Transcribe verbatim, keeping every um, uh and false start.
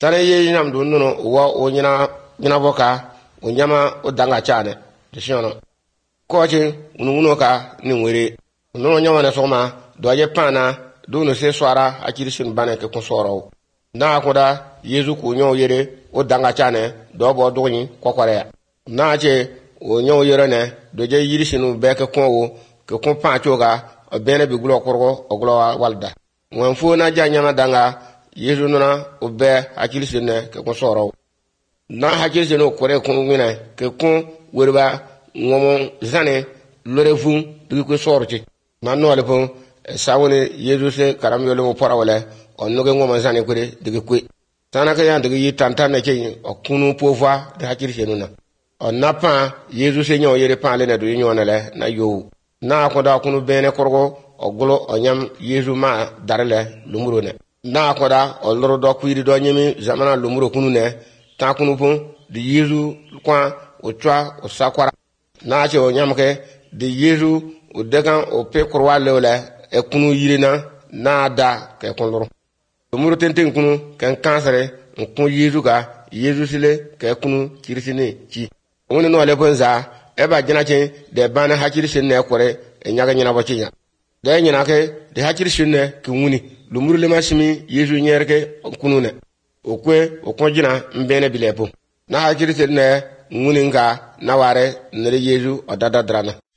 tane ye nyam du nuno wa o nyina nyina boka o nyama o danga chane de shono ko chi ununo ka ni were nuno nyama na soma do je pana do no se swara akiri sin bane ke ko soro na ko da yezu ku nyo yere o danga chane do bo do ni kokore na che o nyo yere ne do je yiri sinu be ke ko wo ke ko pa choga o bene bi gulo korgo o gulo walda won fu na ja nyama danga yezu nuna o be akiri sin ne ke ko soro na hakiri sinu kore ko ngina ke ko werba ngomo zane lorefu du ko sorti na no le pon sawone yezu se karam yolo mo pora wala on no ge ngomo zane ko de de ko sana ka yan de yi tantan ne ke o kunu pova de hakiri sinu na on na pa yezu se nyo yere pa le na du nyo na le na yo na ko da kunu bene korgo o golo o nyam yezu ma darale lumuro ne na ko da o loro do kuiri do nyemi zamana lumuro kunu ne ta kunu pon de yezu kwa o twa o sakwara na che o nyamke de yezu o degan o pe korwa lewle e kunu yirina na da ke konloro lumuro tenten kunu kan kansere kun yezu ga yezu sile ke kunu kirisine ci woni no le bonza e ba jina che de bana hakiri ne kore e nyaga nyina bo cinya de nyina ke de hakiri ne ke wuni lumuru le masimi yezu nyerke kunu ne o kwe o ko jina mbene bilepo na hakiri ne wuni nga na ware nere yezu o dada drana